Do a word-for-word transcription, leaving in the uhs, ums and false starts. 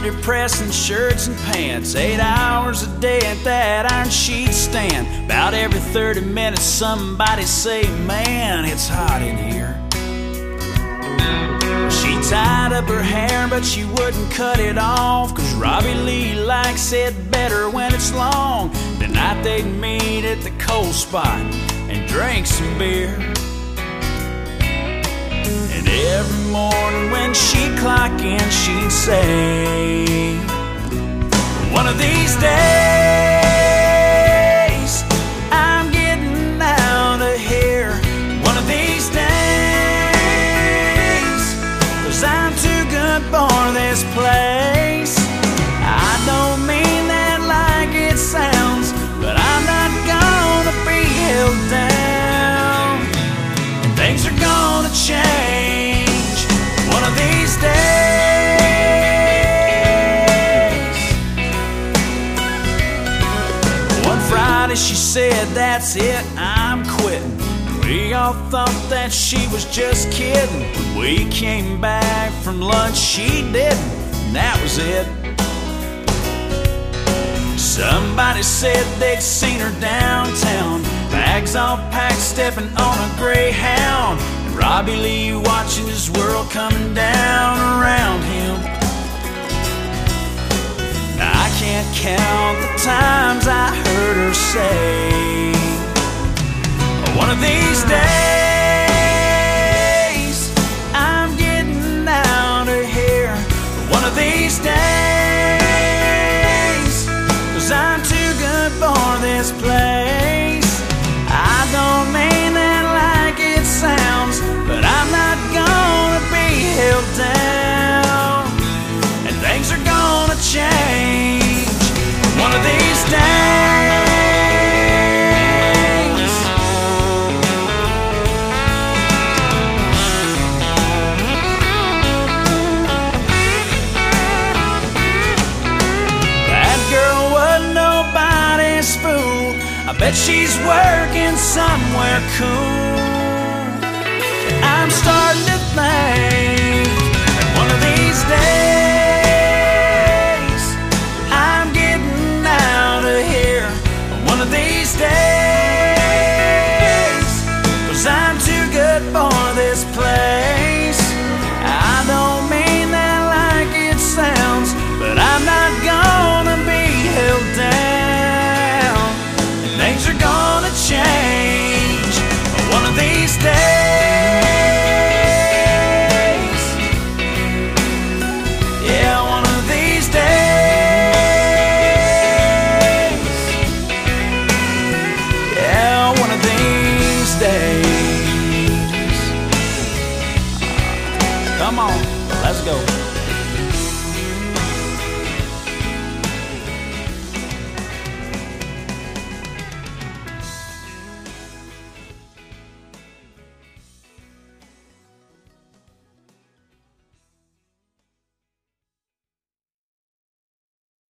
depressing shirts and pants. Eight hours a day at that iron sheet stand. About every thirty minutes somebody say, man, it's hot in here. She tied up her hair but she wouldn't cut it off, 'cause Robbie Lee likes it better when it's long. The night they'd meet at the coal spot and drink some beer. And every morning when she'd clock in, she'd say, one of these days I'm getting out of here. One of these days, 'cause I'm too good for this place. I don't mean that like it sounds, but I'm not gonna be held down. And things are gonna change one of these days. One Friday she said, that's it, I'm quitting. We all thought that she was just kidding. When we came back from lunch, she didn't, and that was it. Somebody said they'd seen her downtown, bags all packed, stepping on a Greyhound. And Robbie Lee watching his world coming down around him. Now I can't count the times I heard her say, one of these days I'm getting out of here. One of these days, 'cause I'm too good for this place. I don't mean that like it sounds, but I'm not gonna be held down. And things are gonna change one of these days. I bet she's working somewhere cool. I'm starting to think